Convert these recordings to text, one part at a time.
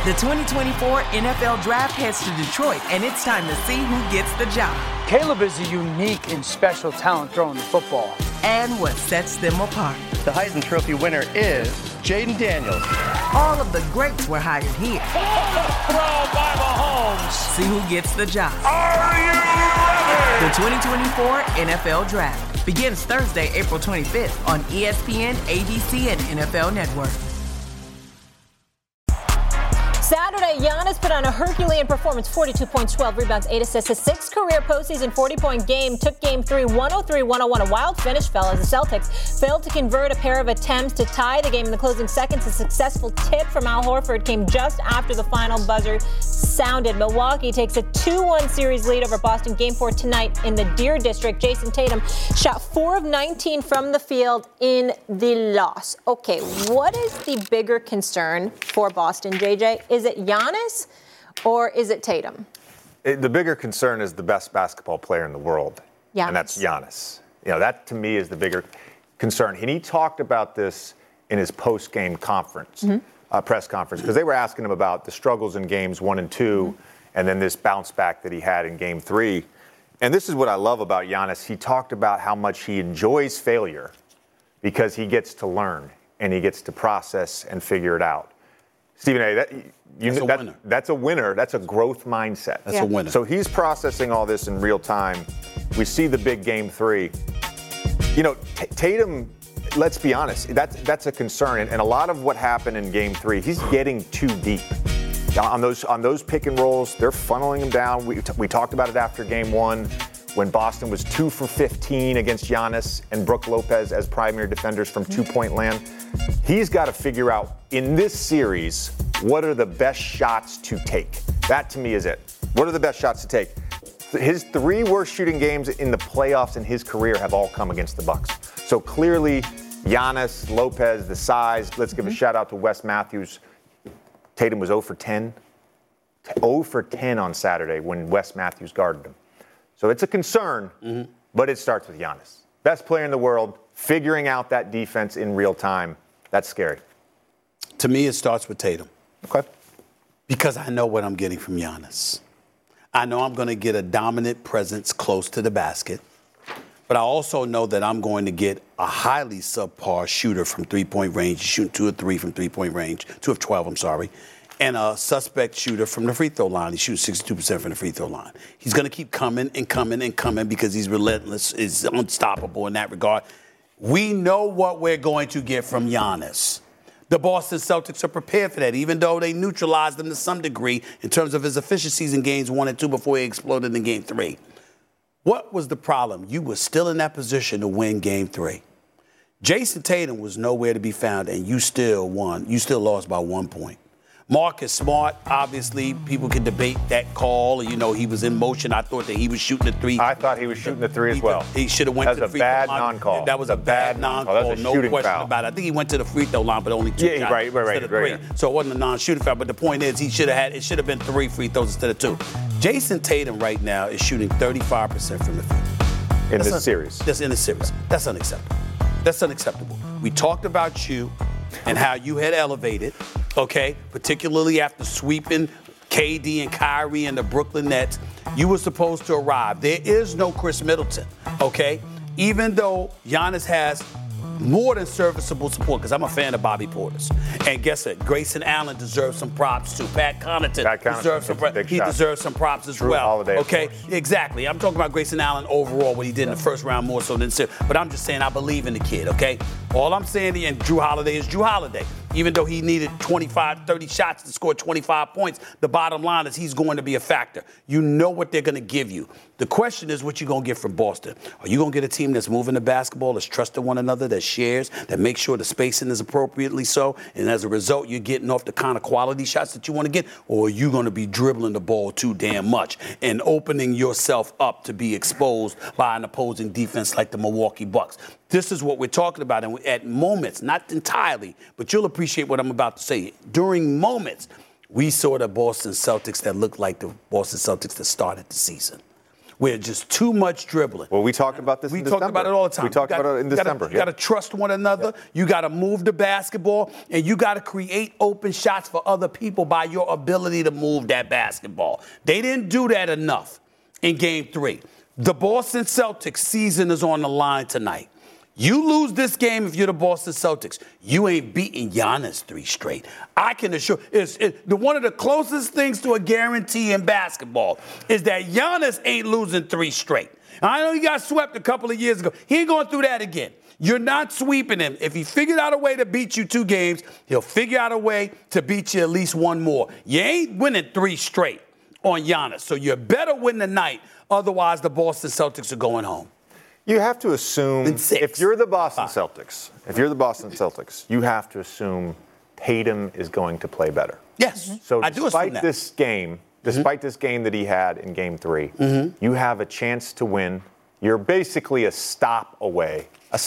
The 2024 NFL Draft heads to Detroit, and it's time to see who gets the job. Caleb is a unique and special talent throwing the football. And what sets them apart. The Heisman Trophy winner is Jaden Daniels. All of the greats were hired here. Throw by Mahomes. See who gets the job. Are you ready? The 2024 NFL Draft begins Thursday, April 25th on ESPN, ABC, and NFL Network. Saturday, Giannis put on a Herculean performance, 42 points, 12 rebounds, 8 assists. His sixth career postseason 40-point game took Game 3 103-101. A wild finish fell as the Celtics failed to convert a pair of attempts to tie the game in the closing seconds. A successful tip from Al Horford came just after the final buzzer sounded. Milwaukee takes a 2-1 series lead over Boston. Game 4 tonight in the Deer District. Jason Tatum shot 4 of 19 from the field in the loss. Okay, what is the bigger concern for Boston, JJ? Is it Giannis or is it Tatum? The bigger concern is the best basketball player in the world, Giannis. And that's Giannis. You know, that to me is the bigger concern. And he talked about this in his post-game conference, press conference, because they were asking him about the struggles in games 1 and 2, and then this bounce back that he had in game 3. And this is what I love about Giannis. He talked about how much he enjoys failure because he gets to learn and he gets to process and figure it out. Stephen A., that's a winner. That's a growth mindset. That's a winner. So he's processing all this in real time. We see the big game 3. You know, Tatum, let's be honest, that's a concern. And a lot of what happened in game 3, he's getting too deep. On those pick and rolls, they're funneling him down. We talked about it after game 1 when Boston was 2 for 15 against Giannis and Brook Lopez as primary defenders from two-point land. He's got to figure out in this series what are the best shots to take. That to me is it. What are the best shots to take? His 3 worst shooting games in the playoffs in his career have all come against the Bucks. So clearly, Giannis, Lopez, the size. Let's give a shout out to Wes Matthews. Tatum was 0 for 10. 0 for 10 on Saturday when Wes Matthews guarded him. So it's a concern, but it starts with Giannis. Best player in the world, figuring out that defense in real time. That's scary. To me, it starts with Tatum. Okay. Because I know what I'm getting from Giannis. I know I'm going to get a dominant presence close to the basket. But I also know that I'm going to get a highly subpar shooter from three-point range, shooting 2 of 3 from three-point range, 2 of 12, I'm sorry, and a suspect shooter from the free throw line. He shoots 62% from the free throw line. He's going to keep coming and coming and coming because he's relentless, is unstoppable in that regard. We know what we're going to get from Giannis. The Boston Celtics are prepared for that, even though they neutralized him to some degree in terms of his efficiencies in games 1 and 2 before he exploded in game 3. What was the problem? You were still in that position to win game 3. Jason Tatum was nowhere to be found, and you still won. You still lost by 1 point. Marcus Smart, obviously, people can debate that call. You know, he was in motion. I thought that he was shooting the 3. I thought he was shooting the 3 as well. He should have went to the free throw line. That was a bad non-call. That was a bad non-call, no question foul. about it. I think he went to the free throw line, but only 2 shots instead of 3. So it wasn't a non-shooting foul. But the point is, it should have been 3 free throws instead of 2. Jason Tatum right now is shooting 35% from the field. In this series. That's in the series. That's unacceptable. That's unacceptable. We talked about you and how you had elevated, okay, particularly after sweeping KD and Kyrie and the Brooklyn Nets. You were supposed to arrive. There is no Chris Middleton, okay? Even though Giannis has more than serviceable support, because I'm a fan of Bobby Portis. And guess what? Grayson Allen deserves some props too. Pat Connaughton deserves some props. He deserves some props as well. Holiday, okay, exactly. I'm talking about Grayson Allen overall, what he did in the first round more so than but I'm just saying I believe in the kid, okay? All I'm saying, and Drew Holiday is Drew Holiday. Even though he needed 25, 30 shots to score 25 points, the bottom line is he's going to be a factor. You know what they're going to give you. The question is what you're going to get from Boston. Are you going to get a team that's moving the basketball, that's trusting one another, that shares, that makes sure the spacing is appropriately so, and as a result, you're getting off the kind of quality shots that you want to get, or are you going to be dribbling the ball too damn much and opening yourself up to be exposed by an opposing defense like the Milwaukee Bucks? This is what we're talking about. And at moments, not entirely, but you'll appreciate what I'm about to say. During moments, we saw the Boston Celtics that looked like the Boston Celtics that started the season. where just too much dribbling. Well, we talked about this in December. We talk about it all the time. We talked about it in December. You got to trust one another. Yep. You got to move the basketball, and you got to create open shots for other people by your ability to move that basketball. They didn't do that enough in Game 3. The Boston Celtics season is on the line tonight. You lose this game if you're the Boston Celtics. You ain't beating Giannis 3 straight. I can assure one of the closest things to a guarantee in basketball is that Giannis ain't losing 3 straight. I know he got swept a couple of years ago. He ain't going through that again. You're not sweeping him. If he figured out a way to beat you 2 games, he'll figure out a way to beat you at least 1 more. You ain't winning 3 straight on Giannis. So you better win tonight. Otherwise, the Boston Celtics are going home. You have to assume, if you're the Boston Celtics, you have to assume Tatum is going to play better. Yes, so I do assume that. Despite this game that he had in Game 3, you have a chance to win. You're basically a stop away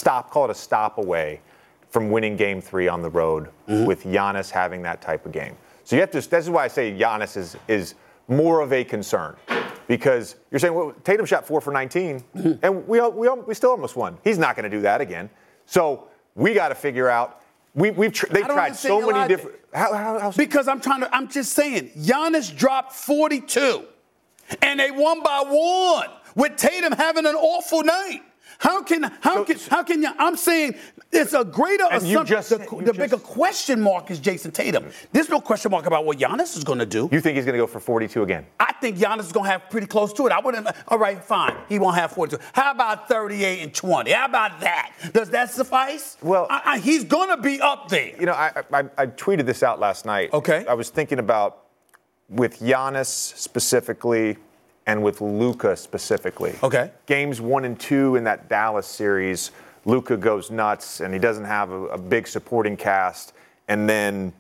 from winning Game 3 on the road with Giannis having that type of game. So you have to. This is why I say Giannis is more of a concern. Because you're saying, well, Tatum shot 4 for 19, and we still almost won. He's not going to do that again. So we got to figure out. They've tried so many different. Because I'm just saying, Giannis dropped 42, and they won by 1 with Tatum having an awful night. How can you? I'm saying it's a greater assumption. The bigger question mark is Jason Tatum. There's no question mark about what Giannis is going to do. You think he's going to go for 42 again? I think Giannis is going to have pretty close to it. I wouldn't. All right, fine. He won't have 42. How about 38 and 20? How about that? Does that suffice? Well, he's going to be up there. You know, I tweeted this out last night. Okay. I was thinking about with Giannis specifically. And with Luka specifically. Okay. Games 1 and 2 in that Dallas series, Luka goes nuts, and he doesn't have a big supporting cast. And then,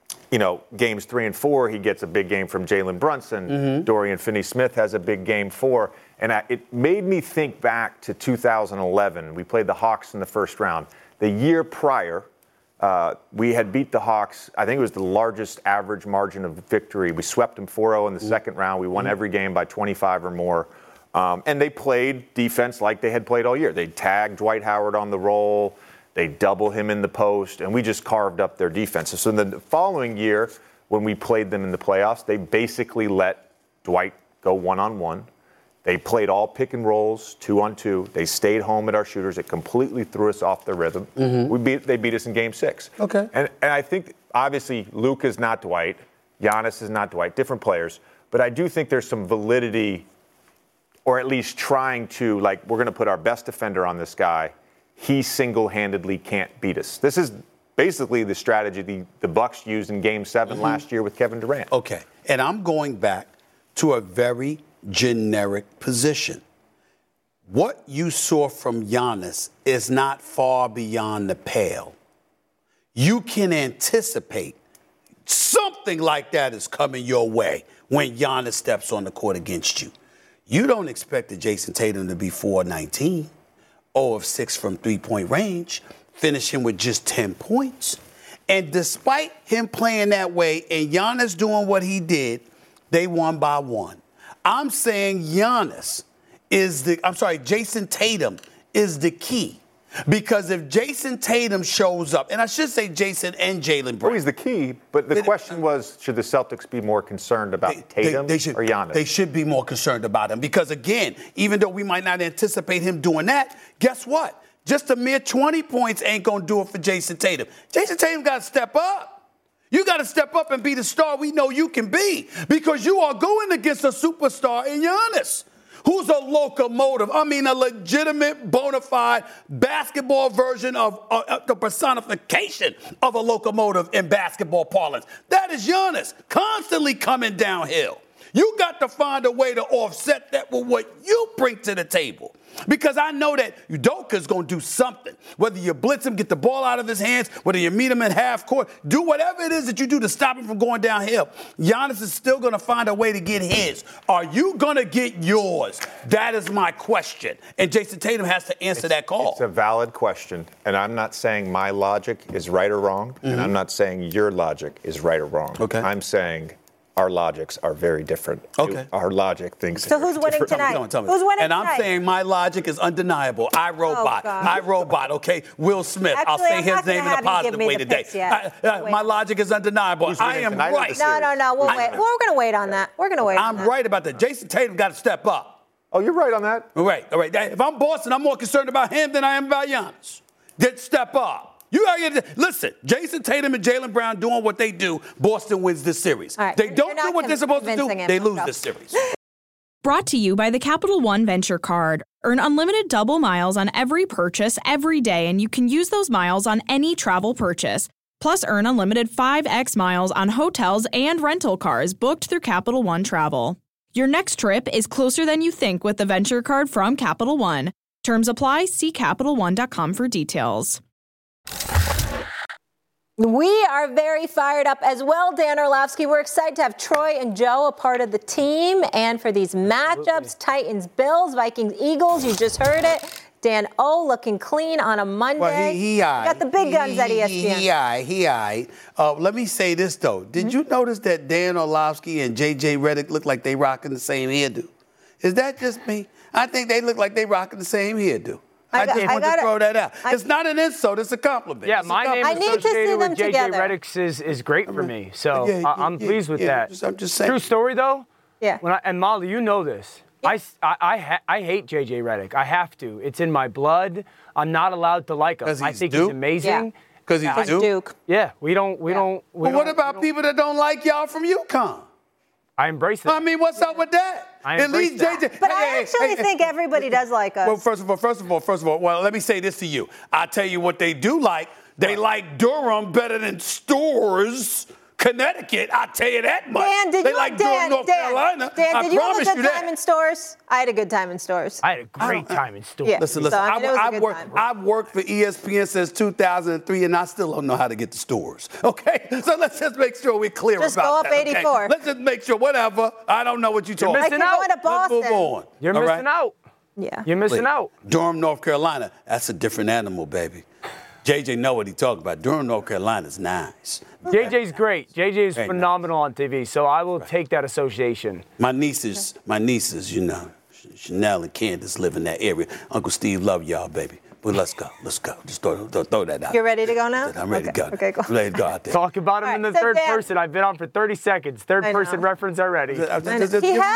games 3 and 4, he gets a big game from Jalen Brunson. Dorian Finney-Smith has a big game 4. And it made me think back to 2011. We played the Hawks in the first round. The year prior, we had beat the Hawks. I think it was the largest average margin of victory. We swept them 4-0 in the second round. We won every game by 25 or more. And they played defense like they had played all year. They tagged Dwight Howard on the roll. They double him in the post. And we just carved up their defense. So the following year, when we played them in the playoffs, they basically let Dwight go one-on-one. They played all pick and rolls, 2-on-2. They stayed home at our shooters. It completely threw us off their rhythm. They beat us in Game 6. Okay. And I think, obviously, Luka is not Dwight. Giannis is not Dwight. Different players. But I do think there's some validity, or at least trying to, we're going to put our best defender on this guy. He single-handedly can't beat us. This is basically the strategy the Bucks used in Game 7 last year with Kevin Durant. Okay. And I'm going back to a very generic position. What you saw from Giannis is not far beyond the pale. You can anticipate something like that is coming your way when Giannis steps on the court against you. You don't expect the Jason Tatum to be 4-19, 0 of 6 from three-point range, finishing with just 10 points. And despite him playing that way and Giannis doing what he did, they won by 1. I'm saying Jason Tatum is the key. Because if Jason Tatum shows up, and I should say Jason and Jalen Brown. Well, he's the key, but the question was, should the Celtics be more concerned about Tatum or Giannis? They should be more concerned about him. Because, again, even though we might not anticipate him doing that, guess what? Just a mere 20 points ain't going to do it for Jason Tatum. Jason Tatum got to step up. You got to step up and be the star we know you can be, because you are going against a superstar in Giannis, who's a locomotive. I mean, a legitimate, bona fide basketball version of the personification of a locomotive in basketball parlance. That is Giannis, constantly coming downhill. You got to find a way to offset that with what you bring to the table. Because I know that Udoka's going to do something. Whether you blitz him, get the ball out of his hands, whether you meet him at half court, do whatever it is that you do to stop him from going downhill. Giannis is still going to find a way to get his. Are you going to get yours? That is my question. And Jason Tatum has to answer that call. It's a valid question. And I'm not saying my logic is right or wrong. And I'm not saying your logic is right or wrong. Okay. I'm saying our logics are very different. Okay. Our logic thinks. So who's winning tonight? Tell me. Who's winning and I'm tonight? saying my logic is undeniable. iRobot, okay? Will Smith. Actually, I'll say I'm his not gonna name in have a you give positive me way the today. picks yet. My logic is undeniable. Who's I winning am tonight or the right. series? No. We'll wait. We're going to wait on that. We're going to wait on that. I'm right about that. Jason Tatum got to step up. Oh, you're right on that. All right. If I'm Boston, I'm more concerned about him than I am about Giannis. Step up. You gotta get listen. Jason Tatum and Jaylen Brown doing what they do. Boston wins this series. All right. They don't do what they're supposed to do. They lose this series. Brought to you by the Capital One Venture Card. Earn unlimited double miles on every purchase every day, and you can use those miles on any travel purchase. Plus, earn unlimited 5x miles on hotels and rental cars booked through Capital One Travel. Your next trip is closer than you think with the Venture Card from Capital One. Terms apply. See CapitalOne.com for details. We are very fired up as well, Dan Orlovsky. We're excited to have Troy and Joe a part of the team. And for these matchups, Titans, Bills, Vikings, Eagles, you just heard it. Dan O looking clean on a Monday. Well, he got the big guns at ESPN. He let me say this, though. Did you notice that Dan Orlovsky and J.J. Redick look like they rocking the same hairdo? Is that just me? I think they look like they rocking the same hairdo. I just want to throw that out. It's not an insult. It's a compliment. Yeah, my name associated with J.J. Redick's is great for me. So I'm pleased with that. I'm just saying. True story, though. Yeah. And Molly, you know this. Yeah. I hate J.J. Redick. I have to. It's in my blood. I'm not allowed to like him. I think he's amazing. Because he's Duke. Yeah, we don't. But what about people that don't like y'all from UConn? I embrace it. I mean, what's up with that? At least JJ. But I actually think everybody does like us. Well, first of all, well, let me say this to you. I'll tell you what they do like. They like Durham better than Storrs, Connecticut. I'll tell you that much. Dan, did they you like Durham, North Carolina. Dan, did you have a good that. time in Stores? I had a good time in Stores. I had a great time in Stores. Yeah. Listen. So, I mean, I've worked for ESPN since 2003, and I still don't know how to get to Stores. Okay? So let's just make sure we're clear just about that. Just go up 84. Okay? Let's just make sure, whatever. I don't know what you're talking about. Missing out. To Boston. Let's move on. You're missing out. Yeah. You're missing out. Durham, North Carolina, that's a different animal, baby. JJ know what he talking about. Durham, North Carolina's nice. JJ's great. JJ is phenomenal on TV, so I will take that association. My nieces, you know, Chanel and Candace live in that area. Uncle Steve love y'all, baby. But let's go. Just throw that out. You're ready to go now? I'm ready to go. Okay, cool. I'm ready to go out there. Talk about him in the third person. I've been on for 30 seconds. Third person reference already. He has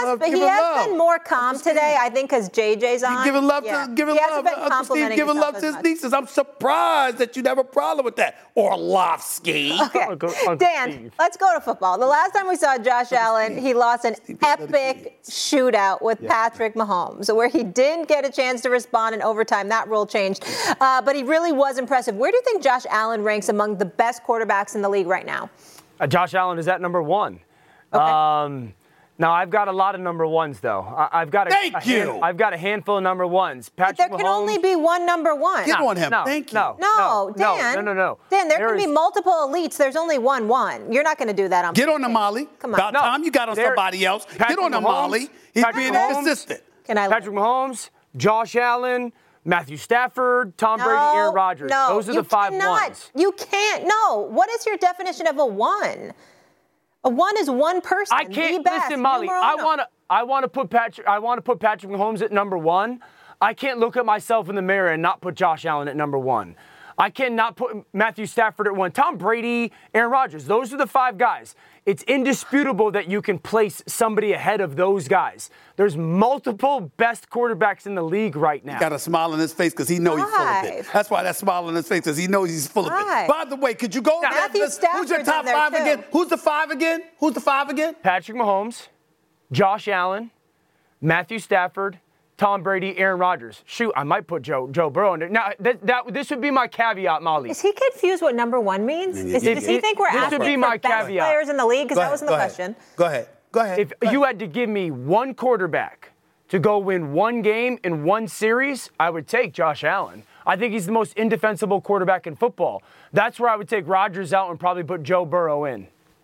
been more calm today, I think, because JJ's on. Giving love to Uncle Steve, giving love to his nieces. I'm surprised that you'd have a problem with that. Orlovsky. Okay. Dan, let's go to football. The last time we saw Josh Allen, he lost an epic shootout with Patrick Mahomes, where he didn't get a chance to respond in overtime. That rule changed. But he really was impressive. Where do you think Josh Allen ranks among the best quarterbacks in the league right now? Josh Allen is at number one. Okay. Now, I've got a lot of number ones, though. I've got I've got a handful of number ones. Patrick But there can only be one number one. Get on him. Thank you. No, Dan. No. Dan, there can be multiple elites. There's only one. You're not going to do that on Get on him, Molly. Come on. About time you got on somebody else. Get on him, Molly. He's being inconsistent. Patrick Mahomes, Josh Allen, Matthew Stafford, Tom Brady, Aaron Rodgers. No, those are the five ones. You can't. No. What is your definition of a one? A one is one person. I can't the best, listen, Molly. I want to put Patrick Mahomes at number one. I can't look at myself in the mirror and not put Josh Allen at number one. I cannot put Matthew Stafford at one. Tom Brady, Aaron Rodgers. Those are the five guys. It's indisputable that you can place somebody ahead of those guys. There's multiple best quarterbacks in the league right now. He got a smile on his face because he knows he's full of it. That's why that smile on his face, because he knows he's full of it. By the way, could you go over that list? Who's your top five again? Who's the five again? Patrick Mahomes, Josh Allen, Matthew Stafford, Tom Brady, Aaron Rodgers. Shoot, I might put Joe Burrow in there. Now, this would be my caveat, Molly. Is he confused what number one means? Does he think we're asking for best players in the league? Because that wasn't the question. Go ahead. If you had to give me one quarterback to go win one game in one series, I would take Josh Allen. I think he's the most indefensible quarterback in football. That's where I would take Rodgers out and probably put Joe Burrow in.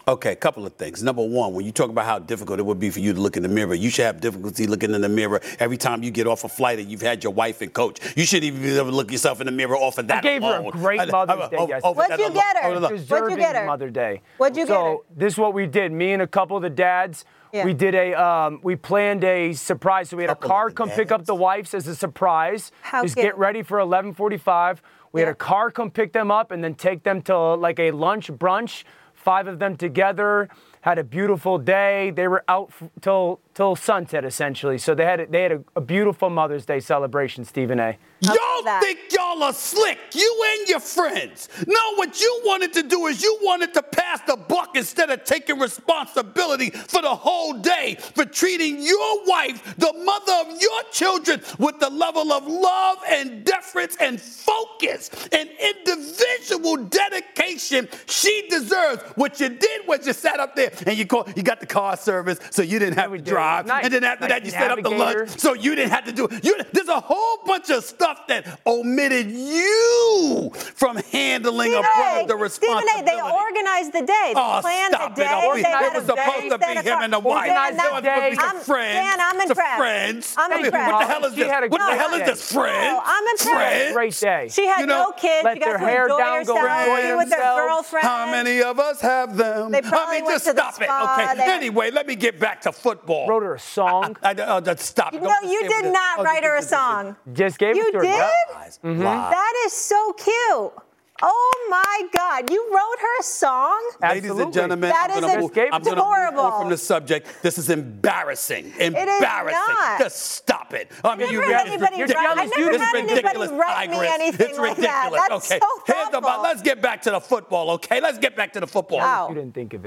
Okay, a couple of things. Number one, when you talk about how difficult it would be for you to look in the mirror, you should have difficulty looking in the mirror every time you get off a flight and you've had your wife and coach. You shouldn't even be able to look yourself in the mirror off of that. I gave her a great Mother's Day yesterday. What'd you get her? What'd you get her? Mother's Day. What'd you get her? So this is what we did. Me and a couple of the dads, we did we planned a surprise. So we had a car come pick up the wives as a surprise. Just get ready for 11:45. We had a car come pick them up and then take them to like a lunch brunch. 5 of them together, had a beautiful day. They were out till sunset, essentially. So they had a beautiful Mother's Day celebration, Stephen A. Y'all think y'all are slick. You and your friends. No, what you wanted to do is you wanted to pass the buck instead of taking responsibility for the whole day, for treating your wife, the mother of your children, with the level of love and deference and focus and individual dedication she deserves. What you did was you sat up there and you got the car service so you didn't have to drive. And then after that, you set up the lunch so you didn't have to do it. There's a whole bunch of stuff that omitted you from handling the responsibility. Stephen A., they organized the day. They planned the day. It was supposed to be him and the wife. It was supposed to be some friends. Dan, I'm impressed. Friends. I'm impressed. What the hell is this? What the hell is this, friends? No, I'm impressed. Great day. She had no kids. She got to enjoy herself, be with her girlfriend. How many of us have them? They probably went just to the stop it. spa. Okay. Anyway, let me get back to football. Wrote her a song. Stop. No, you did not write her a song. Just gave it to her. You did? Mm-hmm. That is so cute. Oh, my God. You wrote her a song? Ladies and gentlemen, that I'm going to move on from the subject. This is embarrassing. Embarrassing. Not. Just stop it. I mean, I never had anybody write me anything it's like ridiculous. that. That's Okay. so thoughtful. Let's get back to the football, okay? Let's get back to the football. Wow. You didn't think of it. I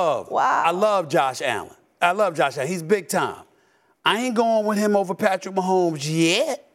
love Josh Allen. He's big time. I ain't going with him over Patrick Mahomes yet.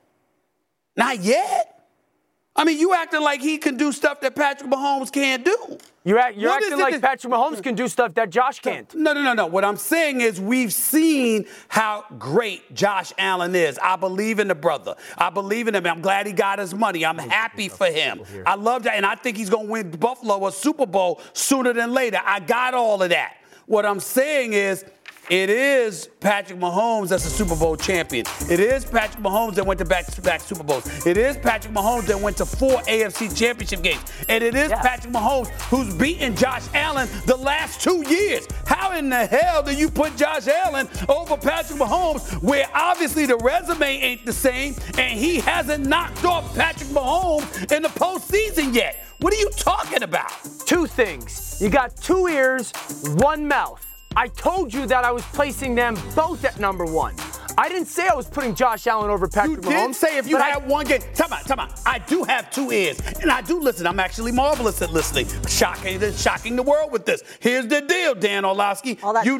Not yet. I mean, you acting like he can do stuff that Patrick Mahomes can't do. You're acting like Patrick Mahomes can do stuff that Josh can't. No. What I'm saying is we've seen how great Josh Allen is. I believe in the brother. I believe in him. I'm glad he got his money. I'm happy for him. I love that. And I think he's going to win Buffalo a Super Bowl sooner than later. I got all of that. What I'm saying is, it is Patrick Mahomes that's a Super Bowl champion. It is Patrick Mahomes that went to back-to-back Super Bowls. It is Patrick Mahomes that went to 4 AFC championship games. And it is Patrick Mahomes who's beaten Josh Allen the last 2 years. How in the hell do you put Josh Allen over Patrick Mahomes, where obviously the resume ain't the same and he hasn't knocked off Patrick Mahomes in the postseason yet? What are you talking about? 2 things. You got 2 ears, 1 mouth. I told you that I was placing them both at number 1. I didn't say I was putting Josh Allen over Patrick Mahomes. You did say if you had one game. Time out. I do have 2 ears, and I do listen. I'm actually marvelous at listening. Shocking the world with this. Here's the deal, Dan Orlovsky. You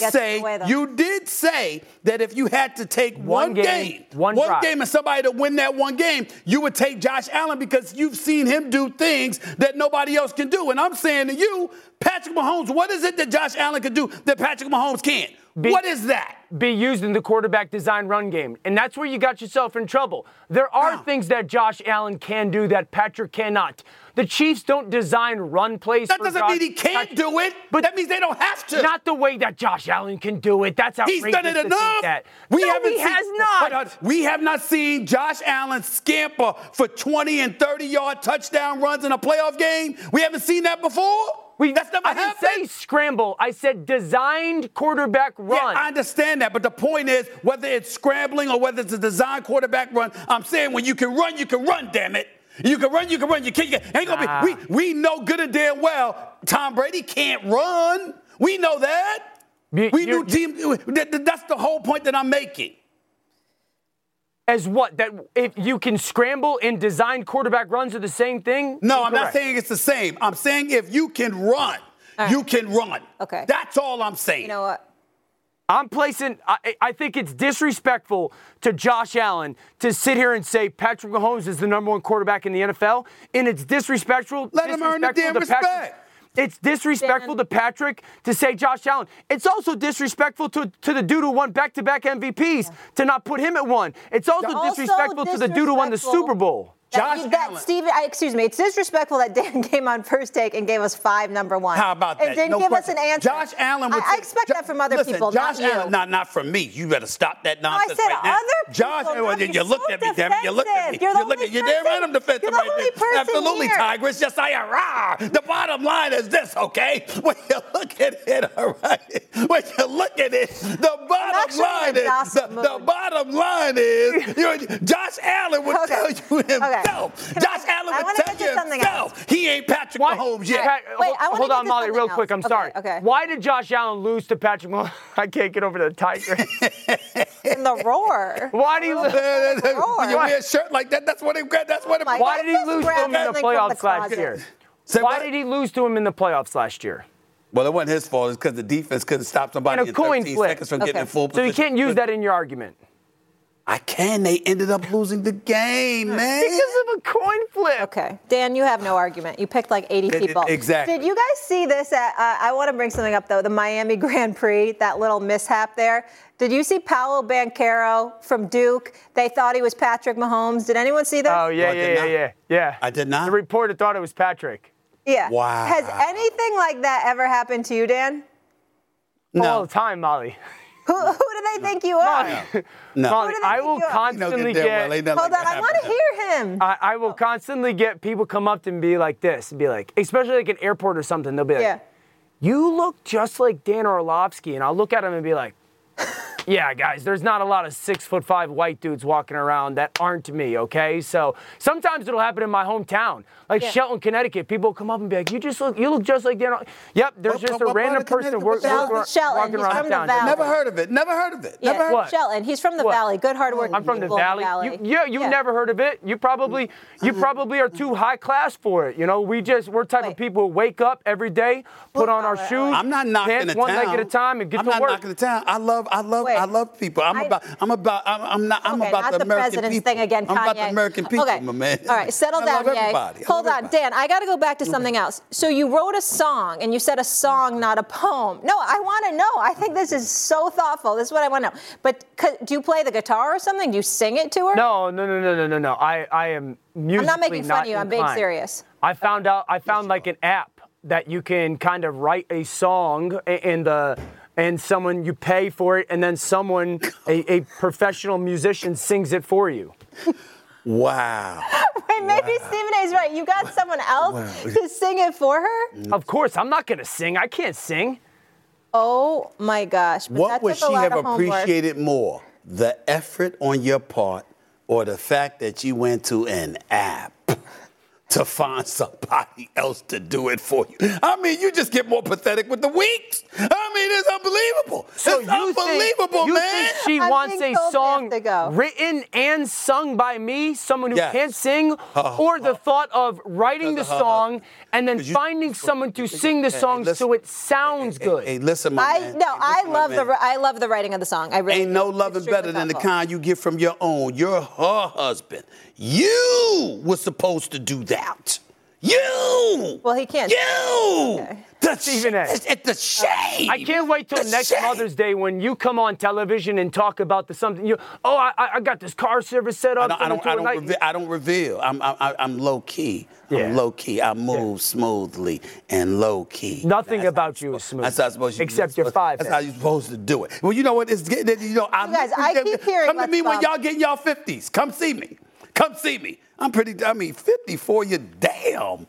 did say that if you had to take one game and somebody to win that one game, you would take Josh Allen because you've seen him do things that nobody else can do. And I'm saying to you, Patrick Mahomes, what is it that Josh Allen can do that Patrick Mahomes can't? What is that? Be used in the quarterback design run game. And that's where you got yourself in trouble. There are things that Josh Allen can do that Patrick cannot. The Chiefs don't design run plays. That doesn't mean he can't do it, but that means they don't have to. Not the way that Josh Allen can do it. That's outrageous. He's done it enough. He has not. We have not seen Josh Allen scamper for 20 and 30-yard touchdown runs in a playoff game. We haven't seen that before. That's never happened. I didn't say scramble. I said designed quarterback run. Yeah, I understand that. But the point is, whether it's scrambling or whether it's a designed quarterback run, I'm saying when you can run, damn it. You can run. You can't. Ain't gonna be. We know good and damn well Tom Brady can't run. We know that. That's the whole point that I'm making. As what? That if you can scramble and design quarterback runs are the same thing? No, I'm not saying it's the same. I'm saying if you can run, you can run. Okay. That's all I'm saying. You know what? I think it's disrespectful to Josh Allen to sit here and say Patrick Mahomes is the number 1 quarterback in the NFL, and it's disrespectful. Let him earn the damn respect. It's disrespectful to Patrick to say Josh Allen. It's also disrespectful to the dude who won back-to-back MVPs to not put him at 1. It's also disrespectful to the dude who won the Super Bowl. Excuse me, it's disrespectful that Dan came on First Take and gave us 5 number one. How about that? And didn't give us an answer. Josh Allen would I expect that from other people, Josh not Allen, you. not from me. You better stop that nonsense I said right now. other people. Josh Allen, you looked at me, damn it. You looked at me. You're damn right I'm defensive right there. Absolutely, Tigress. Yes, I am. Rah! The bottom line is this, okay? When you look at it, all right? When you look at it, the bottom line is Josh Allen would tell you himself. Josh Allen would tell you himself. He ain't Patrick Mahomes yet. Hold on, Molly, real quick. I'm sorry. Okay. Why did Josh Allen lose to Patrick Mahomes? I can't get over the Tiger. In the roar. Why did he lose? When you wear a shirt like that, that's what it. Why did he lose to him in the playoffs last year? Why did he lose to him in the playoffs last year? Well, it wasn't his fault. It's because the defense couldn't stop somebody in 13 seconds from getting in full position. So you can't use that in your argument. I can. They ended up losing the game, man. Because of a coin flip. Okay. Dan, you have no argument. You picked like 80 people. Exactly. Did you guys see this at, I want to bring something up, though, the Miami Grand Prix, that little mishap there? Did you see Paolo Banchero from Duke? They thought he was Patrick Mahomes. Did anyone see this? Oh, yeah. I did not. The reporter thought it was Patrick. Yeah. Wow. Has anything like that ever happened to you, Dan? No. All the time, Molly. Who do they think you are? No. Molly, I will constantly get. Hold on, I want to hear him. I will constantly get people come up to me and be like this, and be like, especially like an airport or something. They'll be like, "You look just like Dan Orlovsky," and I'll look at him and be like, "Yeah, guys, there's not a lot of 6'5" white dudes walking around that aren't me, okay?" So sometimes it'll happen in my hometown, like Shelton, Connecticut. People come up and be like, "You look just like Dan." Yep, there's just a random person walking around town. Never heard of it. Yeah, Shelton, he's from the Valley. Good, hard-working I'm from the people Valley. In the Valley. You've never heard of it. You probably are too high class for it. You know, we're type of people who wake up every day, put on our shoes, I'm not knocking the town. one leg at a time, and get to work. I'm not knocking the town. I love people. I'm about the American people. Thing again, I'm about the American people, my man. All right, settle down, Ye. Hold on, Dan, I got to go back to something else. So you wrote a song, and you said a song, not a poem. No, I want to know. I think this is so thoughtful. This is what I want to know. But do you play the guitar or something? Do you sing it to her? No. I am musically I'm not making fun of you. I'm being inclined. serious. I found like an app that you can kind of write a song and someone, you pay for it, and then someone, a professional musician, sings it for you. Wow. Wait, maybe Stephen A.'s right. You got someone else to sing it for her? Of course. I'm not going to sing. I can't sing. Oh, my gosh. But what would she have appreciated more, the effort on your part or the fact that you went to an app to find somebody else to do it for you? I mean, you just get more pathetic with the weeks. I mean, it's unbelievable. So it's unbelievable, you man. think she wants a song written and sung by me, someone who can't sing, or the thought of writing the song and then finding someone to sing the song so it sounds good? Hey, listen, my man. I love the writing of the song. I really ain't no loving better than the kind you get from your own. You're her husband. You were supposed to do that. You. Well, he can't. You. Okay. Stephen A. It's a shame. I can't wait till next Mother's Day when you come on television and talk about something. I got this car service set up. I don't reveal. I'm low key. I'm low key. I move smoothly and low key. Nothing about you is smooth. That's how I'm supposed to. Except your 5. That's how you're supposed to do it. Well, you know what? It's getting. I keep hearing. Come to me when y'all get in y'all 50s. Come see me. Come see me. I'm 54, you damn.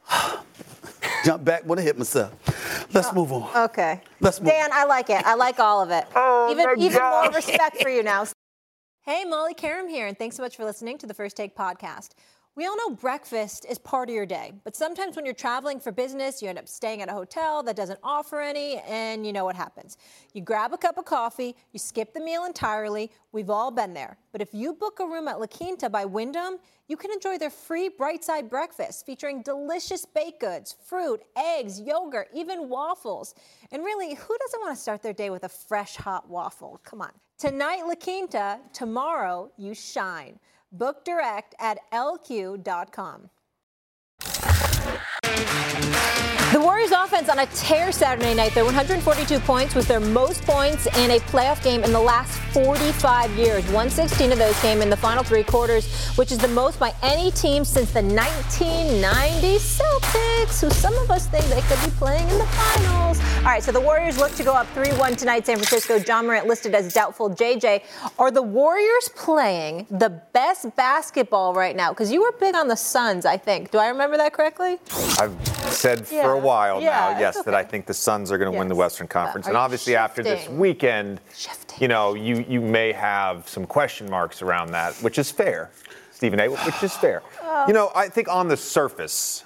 Jump back, want to hit myself. Let's move on. Okay. Let's move Dan, I like it. I like all of it. Even more respect for you now. Hey, Molly Karam here, and thanks so much for listening to the First Take podcast. We all know breakfast is part of your day, but sometimes when you're traveling for business, you end up staying at a hotel that doesn't offer any, and you know what happens. You grab a cup of coffee, you skip the meal entirely. We've all been there. But if you book a room at La Quinta by Wyndham, you can enjoy their free Bright Side breakfast featuring delicious baked goods, fruit, eggs, yogurt, even waffles. And really, who doesn't want to start their day with a fresh, hot waffle? Come on. Tonight, La Quinta. Tomorrow, you shine. Book direct at lq.com. The Warriors offense on a tear Saturday night. Their 142 points was their most points in a playoff game in the last 45 years. 116 of those came in the final three quarters, which is the most by any team since the 1990 Celtics, who some of us think they could be playing in the finals. All right, so the Warriors look to go up 3-1 tonight. San Francisco, John Morant listed as doubtful. JJ, are the Warriors playing the best basketball right now? Because you were big on the Suns, I think. Do I remember that correctly? I've said for a while now, yes, okay. that I think the Suns are going to win the Western Conference. And obviously after this weekend, you know, you may have some question marks around that, which is fair, Stephen A., which is fair. You know, I think on the surface,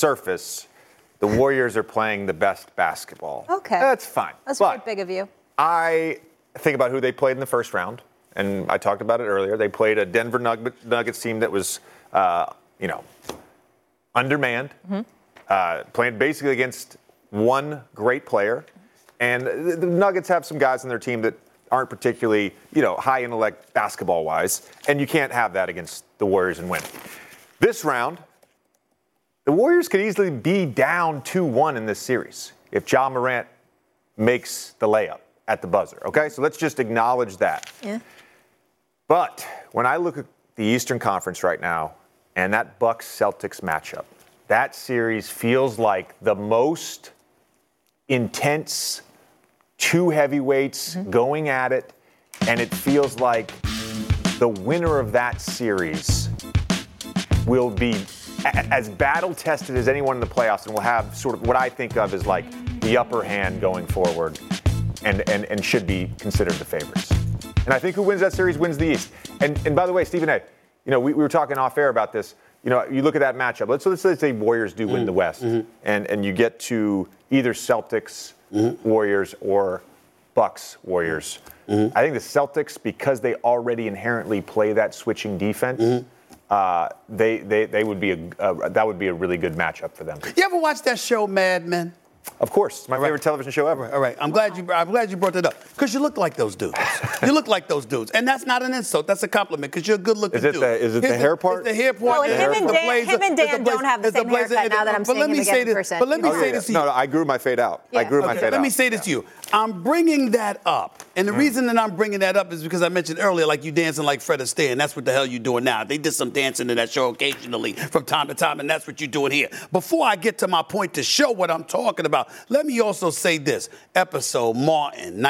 the Warriors are playing the best basketball. Okay. That's fine. That's very big of you. I think about who they played in the first round, and I talked about it earlier. They played a Denver Nuggets team that was, you know, undermanned, playing basically against one great player. And the Nuggets have some guys on their team that aren't particularly, you know, high intellect basketball-wise, and you can't have that against the Warriors and win. This round, the Warriors could easily be down 2-1 in this series if Ja Morant makes the layup at the buzzer, okay? So let's just acknowledge that. Yeah. But when I look at the Eastern Conference right now and that Bucks-Celtics matchup, that series feels like the most intense, two heavyweights going at it, and it feels like the winner of that series will be as battle-tested as anyone in the playoffs and will have sort of what I think of as like the upper hand going forward and should be considered the favorites. And I think who wins that series wins the East. And by the way, Stephen A., you know, we were talking off air about this. You know, you look at that matchup. Let's say Warriors do win the West, and you get to either Celtics, Warriors, or Bucks, Warriors. I think the Celtics, because they already inherently play that switching defense, they would be that would be a really good matchup for them. You ever watch that show Mad Men? Of course, it's my favorite television show ever. All right, I'm glad you brought that up because you look like those dudes. You look like those dudes, and that's not an insult. That's a compliment because you're a good-looking dude. Is it the hair part? It's the hair part. Well, him and Dan don't have the same haircut now that I'm seeing him again in person. But let me say this to you. No, I grew my fade out. Yeah. I grew my fade out. Let me say this to you. I'm bringing that up. And the reason that I'm bringing that up is because I mentioned earlier, like you dancing like Fred Astaire, and that's what the hell you're doing now. They did some dancing in that show occasionally from time to time, and that's what you're doing here. Before I get to my point to show what I'm talking about, let me also say this. Episode Martin,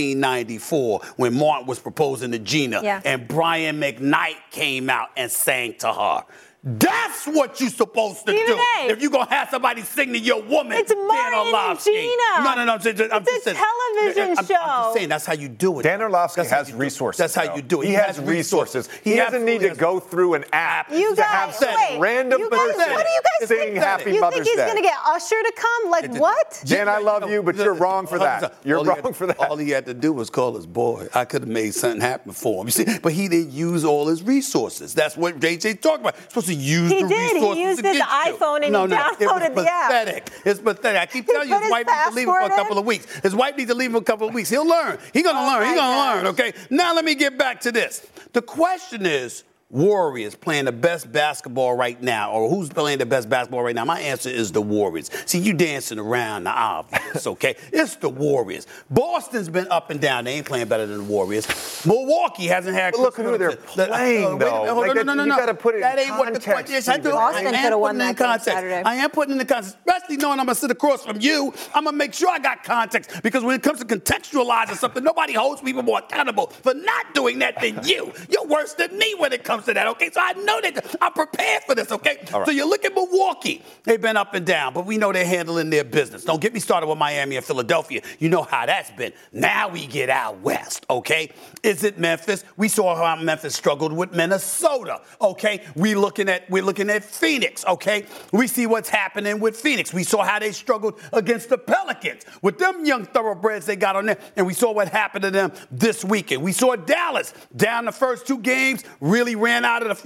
1994, when Martin was proposing to Gina, and Brian McKnight came out and sang to her. That's what you're supposed to do. If you're going to have somebody sing to your woman, it's Martin and Gina. No. It's a television show. I'm just saying, that's how you do it. Dan Orlovsky has resources. That's how you do it. He has resources. He doesn't need to go through an app to have some random person sing Happy Mother's Day. You think he's going to get Usher to come? Like what? Dan, I love you, but you're wrong for that. You're wrong for that. All he had to do was call his boy. I could have made something happen for him. You see, but he didn't use all his resources. That's what JJ talked about. He's supposed to use the resources. He used his iPhone and he downloaded the app. It's pathetic. I keep telling you, his wife needs to leave him for a couple of weeks. His wife needs to leave him a couple of weeks. He'll learn. He's going to learn. He's going to learn, okay? Now let me get back to this. The question is, Warriors playing the best basketball right now, or who's playing the best basketball right now? My answer is the Warriors. See, you dancing around the obvious, okay? It's the Warriors. Boston's been up and down. They ain't playing better than the Warriors. Milwaukee hasn't had. But look who they're playing, though. No. You got to put it that in ain't context. What the question is. Boston could have won that game Saturday. I am putting in the context, especially knowing I'm going to sit across from you. I'm going to make sure I got context because when it comes to contextualizing something, nobody holds people more accountable for not doing that than you. You're worse than me when it comes to that, okay? So I know that I'm prepared for this, okay? Right. So you look at Milwaukee. They've been up and down, but we know they're handling their business. Don't get me started with Miami and Philadelphia. You know how that's been. Now we get out west, okay? Is it Memphis? We saw how Memphis struggled with Minnesota, okay? We're looking at Phoenix, okay? We see what's happening with Phoenix. We saw how they struggled against the Pelicans with them young thoroughbreds they got on there, and we saw what happened to them this weekend. We saw Dallas down the first two games, really ran out of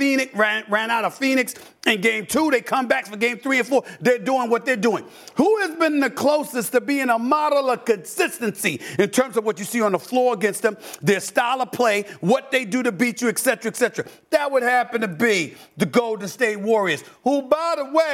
Phoenix in game 2. They come back for game 3 and 4. They're doing what they're doing. Who has been the closest to being a model of consistency in terms of what you see on the floor against them, their style of play, what they do to beat you, et cetera, et cetera? That would happen to be the Golden State Warriors, who, by the way,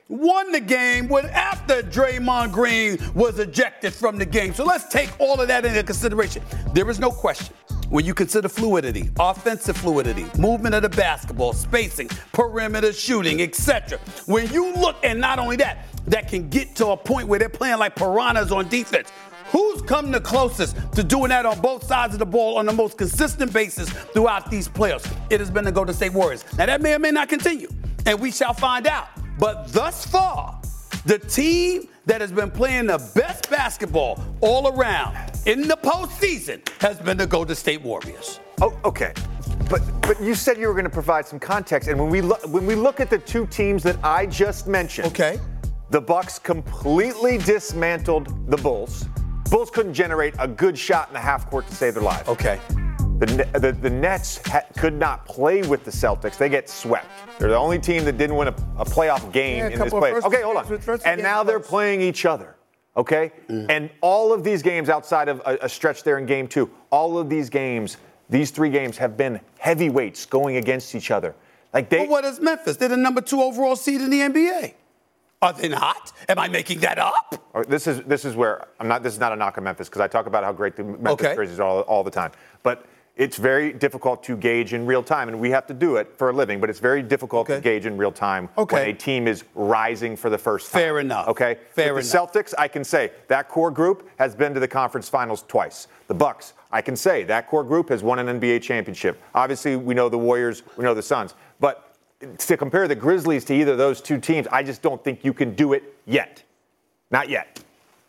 won the game after Draymond Green was ejected from the game. So let's take all of that into consideration. There is no question. When you consider fluidity, offensive fluidity, movement of the basketball, spacing, perimeter shooting, etc. When you look, and not only that, that can get to a point where they're playing like piranhas on defense. Who's come the closest to doing that on both sides of the ball on the most consistent basis throughout these playoffs? It has been the Golden State Warriors. Now, that may or may not continue, and we shall find out. But thus far, the team that has been playing the best basketball all around in the postseason has been the Golden State Warriors. Oh, okay. But you said you were going to provide some context, and when we look at the two teams that I just mentioned, okay, the Bucks completely dismantled the Bulls. Bulls couldn't generate a good shot in the half court to save their lives. Okay. The Nets could not play with the Celtics. They get swept. They're the only team that didn't win a playoff game in this play. Okay, hold on. And now they're playing each other. Okay? And all of these games outside of a stretch there in game 2, all of these games, these 3 games have been heavyweights going against each other. But what is Memphis? They're the number 2 overall seed in the NBA. Are they not? Am I making that up? This is where I'm not. This is not a knock on Memphis because I talk about how great the Memphis jerseys are all the time. But it's very difficult to gauge in real time, and we have to do it for a living. But it's very difficult to gauge in real time when a team is rising for the first time. Fair enough. Okay. Fair With enough. The Celtics, I can say that core group has been to the conference finals twice. The Bucks, I can say that core group has won an NBA championship. Obviously, we know the Warriors, we know the Suns, but to compare the Grizzlies to either of those two teams, I just don't think you can do it yet. Not yet.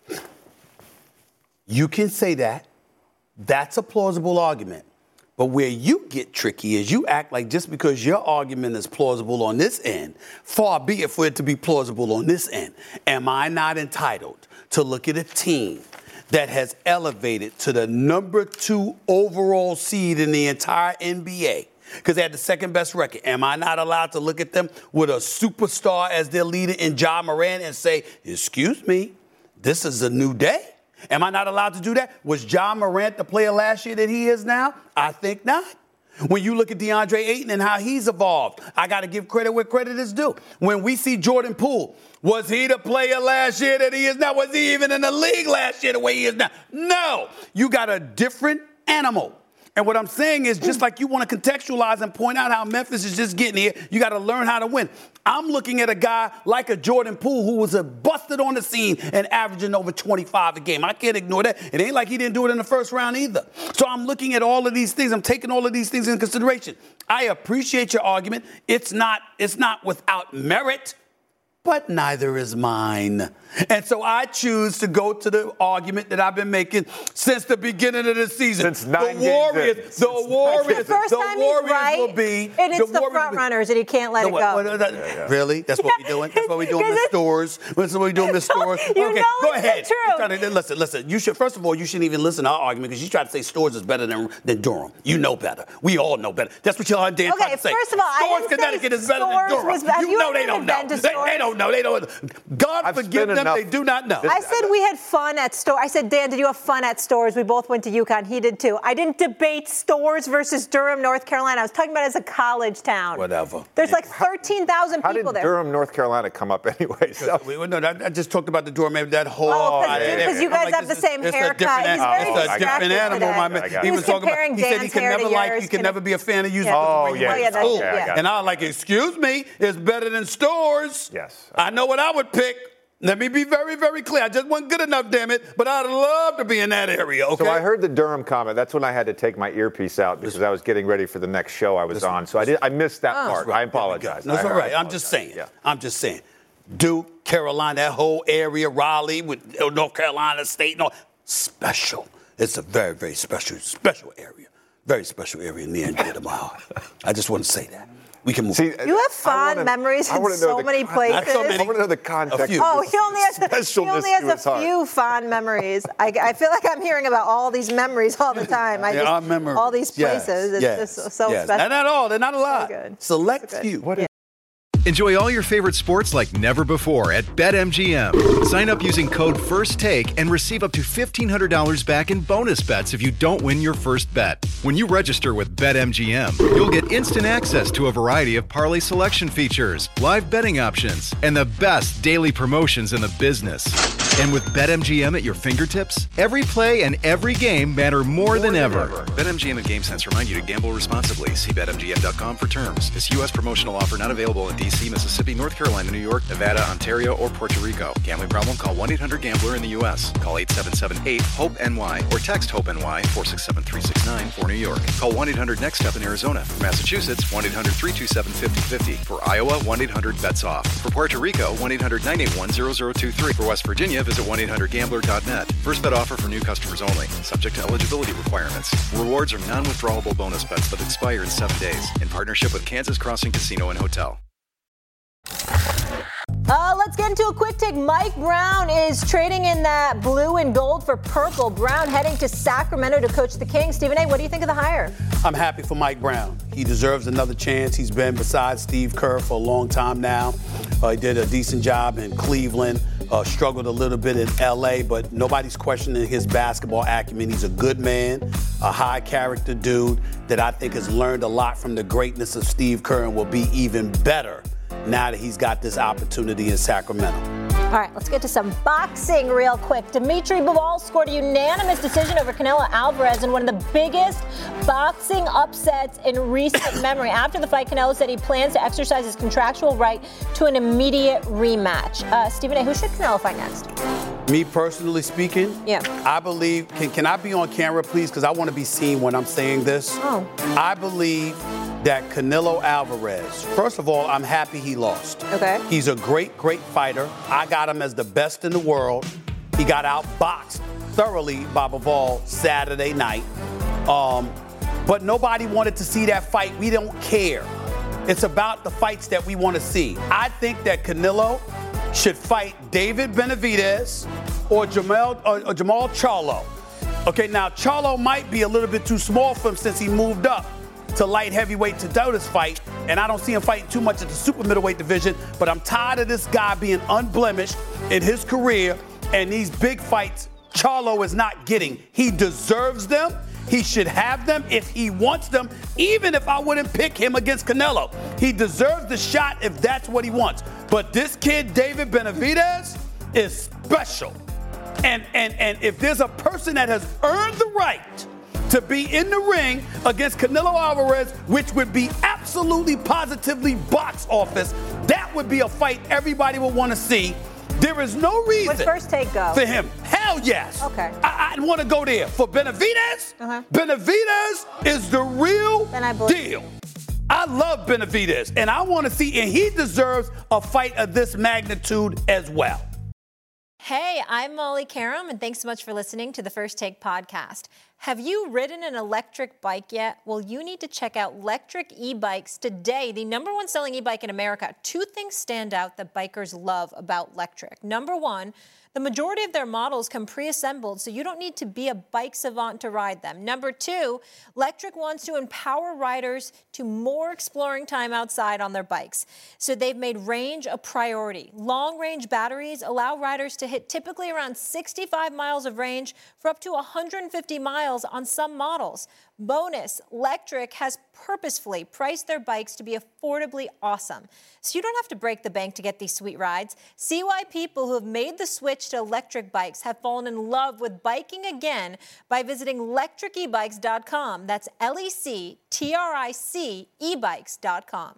You can say that. That's a plausible argument. But where you get tricky is you act like just because your argument is plausible on this end, far be it for it to be plausible on this end. Am I not entitled to look at a team that has elevated to the number 2 overall seed in the entire NBA? Because they had the second best record. Am I not allowed to look at them with a superstar as their leader in Ja Morant and say, excuse me, this is a new day? Am I not allowed to do that? Was Ja Morant the player last year that he is now? I think not. When you look at DeAndre Ayton and how he's evolved, I got to give credit where credit is due. When we see Jordan Poole, was he the player last year that he is now? Was he even in the league last year the way he is now? No. You got a different animal. And what I'm saying is, just like you want to contextualize and point out how Memphis is just getting here, you got to learn how to win. I'm looking at a guy like a Jordan Poole who was busted on the scene and averaging over 25 a game. I can't ignore that. It ain't like he didn't do it in the first round either. So I'm looking at all of these things. I'm taking all of these things into consideration. I appreciate your argument. It's not without merit, but neither is mine. And so I choose to go to the argument that I've been making since the beginning of the season. Since 9 games. The Warriors right, will be. And it's the front runners, and he can't let it go. Really? That's what we're doing? That's what we're doing in the stores? That's what we're doing in the stores? Okay, go ahead. True. Listen. You should, first of all, you shouldn't even listen to our argument because you try to say stores is better than Durham. You know better. We all know better. That's what you're on Dan trying to say. First of all, Stores, Connecticut is better than Durham. You know they don't know. They don't know. They don't. God forgive them. They do not know. I said we had fun at stores. I said, Dan, did you have fun at stores? We both went to UConn. He did too. I didn't debate stores versus Durham, North Carolina. I was talking about it as a college town. Whatever. There's like 13,000 people there. How did Durham, North Carolina come up anyway? I just talked about the Durham, maybe that whole. Because you guys have the same haircut. It's a different animal, my man. He was comparing Dan's hair to yours. You can never be a fan of using yeah. And I was like, excuse me, it's better than stores. Yes. I know what I would pick. Let me be very, very clear. I just wasn't good enough, damn it, but I'd love to be in that area, okay? So I heard the Durham comment. That's when I had to take my earpiece out because I was getting ready for the next show I was on. So I missed that part. Right. I apologize. That's all right. I'm just saying. Yeah. I'm just saying. Duke, Carolina, that whole area, Raleigh, with North Carolina State, special. It's a very, very special area. Very special area near and dear to my heart. I just want to say that. We can move. See, you have fond memories in so many places. I want to know the context. He only has a few fond memories. I feel like I'm hearing about all these memories all the time. Our memories. All these places. It's just so special. Not all. They're not a lot. So good. Select few. Enjoy all your favorite sports like never before at BetMGM. Sign up using code FIRSTTAKE and receive up to $1,500 back in bonus bets if you don't win your first bet. When you register with BetMGM, you'll get instant access to a variety of parlay selection features, live betting options, and the best daily promotions in the business. And with BetMGM at your fingertips, every play and every game matter more than ever. BetMGM and GameSense remind you to gamble responsibly. See BetMGM.com for terms. This U.S. promotional offer not available in D.C., Mississippi, North Carolina, New York, Nevada, Ontario, or Puerto Rico. Gambling problem? Call 1-800-GAMBLER in the U.S. Call 877-8-HOPE-NY or text HOPE-NY 467-369 for New York. Call 1-800-NEXT-STEP in Arizona. For Massachusetts, 1-800-327-5050. For Iowa, 1-800-BETS-OFF. For Puerto Rico, 1-800-981-0023. For West Virginia, visit 1-800-GAMBLER.net. First bet offer for new customers only. Subject to eligibility requirements. Rewards are non-withdrawable bonus bets that expire in 7 days. In partnership with Kansas Crossing Casino and Hotel. Let's get into a quick take. Mike Brown is trading in that blue and gold for purple. Brown heading to Sacramento to coach the Kings. Stephen A., what do you think of the hire? I'm happy for Mike Brown. He deserves another chance. He's been beside Steve Kerr for a long time now. He did a decent job in Cleveland. Struggled a little bit in L.A., but nobody's questioning his basketball acumen. He's a good man, a high-character dude that I think has learned a lot from the greatness of Steve Kerr and will be even better now that he's got this opportunity in Sacramento. All right, let's get to some boxing real quick. Dimitri Bivol scored a unanimous decision over Canelo Alvarez in one of the biggest boxing upsets in recent memory. After the fight, Canelo said he plans to exercise his contractual right to an immediate rematch. Stephen A., who should Canelo fight next? Me personally speaking, I believe, can I be on camera, please? Because I want to be seen when I'm saying this. I believe that Canelo Alvarez, first of all, I'm happy he lost. Okay. He's a great, great fighter. I got him as the best in the world. He got outboxed thoroughly by Bivol Saturday night. But nobody wanted to see that fight. We don't care. It's about the fights that we want to see. I think that Canelo should fight David Benavidez or Jamal Charlo. Okay, now Charlo might be a little bit too small for him since he moved up to light heavyweight to do this fight, and I don't see him fighting too much at the super middleweight division, but I'm tired of this guy being unblemished in his career, and these big fights Charlo is not getting. He deserves them. He should have them if he wants them, even if I wouldn't pick him against Canelo. He deserves the shot if that's what he wants. But this kid, David Benavidez, is special. And if there's a person that has earned the right to be in the ring against Canelo Alvarez, which would be absolutely positively box office, that would be a fight everybody would want to see. There is no reason Would First Take go? For him. Hell yes. Okay. I want to go there. For Benavidez, Benavidez is the real deal. I love Benavidez, and I want to see, and he deserves a fight of this magnitude as well. Hey, I'm Molly Karam, and thanks so much for listening to the First Take podcast. Have you ridden an electric bike yet? Well, you need to check out Lectric E-Bikes today, the #1 selling e-bike in America. 2 things stand out that bikers love about Lectric. Number 1, the majority of their models come pre-assembled, so you don't need to be a bike savant to ride them. Number 2, Lectric wants to empower riders to more exploring time outside on their bikes. So they've made range a priority. Long-range batteries allow riders to hit typically around 65 miles of range for up to 150 miles on some models. Bonus, Lectric has purposefully priced their bikes to be affordably awesome. So you don't have to break the bank to get these sweet rides. See why people who have made the switch to electric bikes have fallen in love with biking again by visiting lectricebikes.com. That's LECTRIC ebikes.com.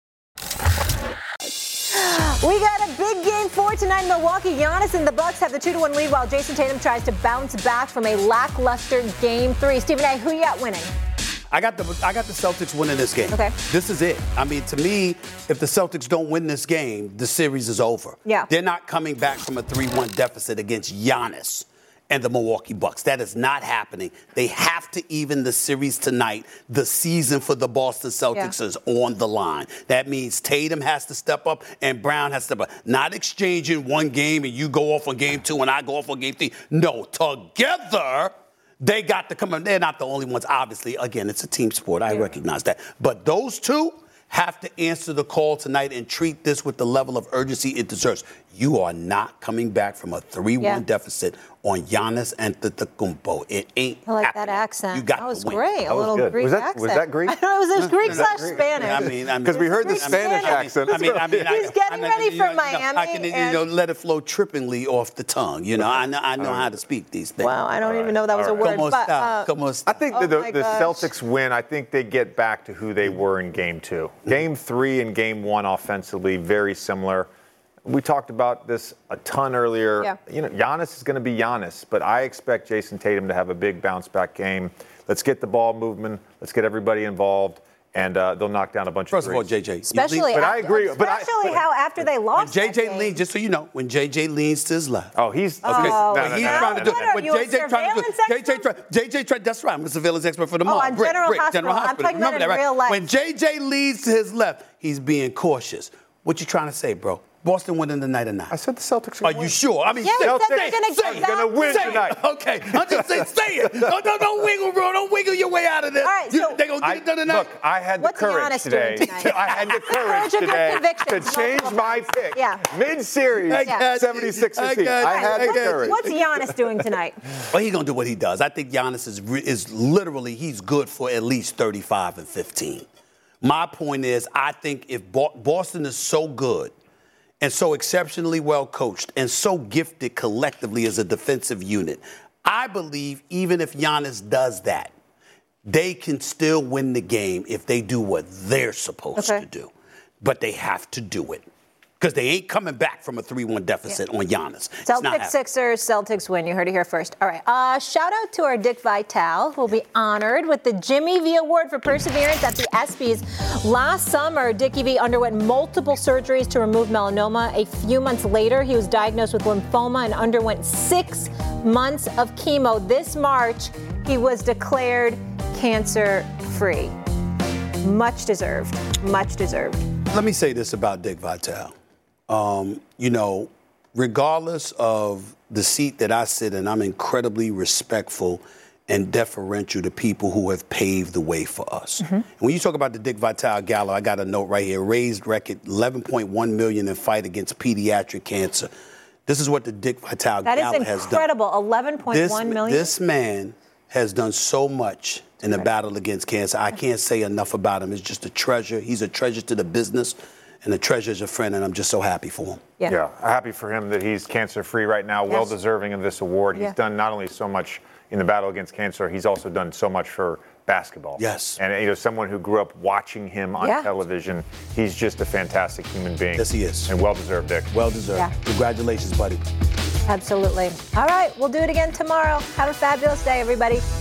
We got a big game 4 tonight in Milwaukee. Giannis and the Bucks have the 2-1 lead while Jason Tatum tries to bounce back from a lackluster game 3. Stephen A., who you got winning? I got the Celtics winning this game. Okay. This is it. I mean, to me, if the Celtics don't win this game, the series is over. Yeah. They're not coming back from a 3-1 deficit against Giannis and the Milwaukee Bucks. That is not happening. They have to even the series tonight. The season for the Boston Celtics is on the line. That means Tatum has to step up and Brown has to step up. Not exchanging one game and you go off on game 2 and I go off on game 3. No, together they got to come in. They're not the only ones, obviously. Again, it's a team sport. I recognize that. But those two have to answer the call tonight and treat this with the level of urgency it deserves. You are not coming back from a 3-1 deficit on Giannis Antetokounmpo. It ain't I like happening. that accent. You got that was to win. great. That a was little good. Greek accent. Was that Greek? I know it was Greek / Spanish. I mean, Because we heard the Spanish accent. He's getting ready for Miami. I can, let it flow trippingly off the tongue. I know how to speak these things. Wow, I don't even know that was a word. I think the Celtics win. I think they get back to who they were in Game 2. Game 3 and Game 1 offensively, very similar. We talked about this a ton earlier. Yeah. Giannis is going to be Giannis, but I expect Jason Tatum to have a big bounce-back game. Let's get the ball moving. Let's get everybody involved, and they'll knock down a bunch First of of all, threes. JJ. Especially how after they lost When JJ leans, just so you know, when JJ leans to his left. Oh, he's Oh, okay. He's trying to do What are when you, a JJ trying to do surveillance JJ that's right. I'm a surveillance expert for the mall. on General Hospital. I'm talking about Remember that, in right? real life. When JJ leads to his left, he's being cautious. What you trying to say, bro? Boston winning tonight or not? I said the Celtics Are you sure? I mean, Yeah, say they're gonna win Say it. tonight. Okay, I'm just saying, say it. Don't wiggle, bro. Don't wiggle your way out of this. All right, so They're going to get it done tonight. Look, I had the What's courage Giannis today. doing tonight? I had the courage Courage of your today to convictions change multiple my times. pick. Yeah. Mid-series, I got you. 76 I seed. got I you. had the courage. What's Giannis doing tonight? Well, he's going to do what he does. I think Giannis is literally, he's good for at least 35 and 15. My point is, I think if Boston is so good and so exceptionally well coached and so gifted collectively as a defensive unit, I believe even if Giannis does that, they can still win the game if they do what they're supposed to do. But they have to do it. Because they ain't coming back from a 3-1 deficit on Giannis. Celtics, Sixers, Celtics win. You heard it here first. All right. Shout out to our Dick Vitale, who will be honored with the Jimmy V Award for Perseverance at the ESPYs. Last summer, Dickie V underwent multiple surgeries to remove melanoma. A few months later, he was diagnosed with lymphoma and underwent 6 months of chemo. This March, he was declared cancer-free. Much deserved. Much deserved. Let me say this about Dick Vitale. Regardless of the seat that I sit in, I'm incredibly respectful and deferential to people who have paved the way for us. Mm-hmm. When you talk about the Dick Vitale Gala, I got a note right here. Raised record $11.1 million in fight against pediatric cancer. This is what the Dick Vitale Gala has done. That is incredible. $11.1 million. This man has done so much in the battle against cancer. I can't say enough about him. It's just a treasure. He's a treasure to the business. And the treasure is a friend, and I'm just so happy for him. Yeah, happy for him that he's cancer-free right now, well deserving of this award. He's done not only so much in the battle against cancer, he's also done so much for basketball. Yes. And someone who grew up watching him on television, he's just a fantastic human being. Yes, he is. And well-deserved, Dick. Well-deserved. Yeah. Congratulations, buddy. Absolutely. All right, we'll do it again tomorrow. Have a fabulous day, everybody.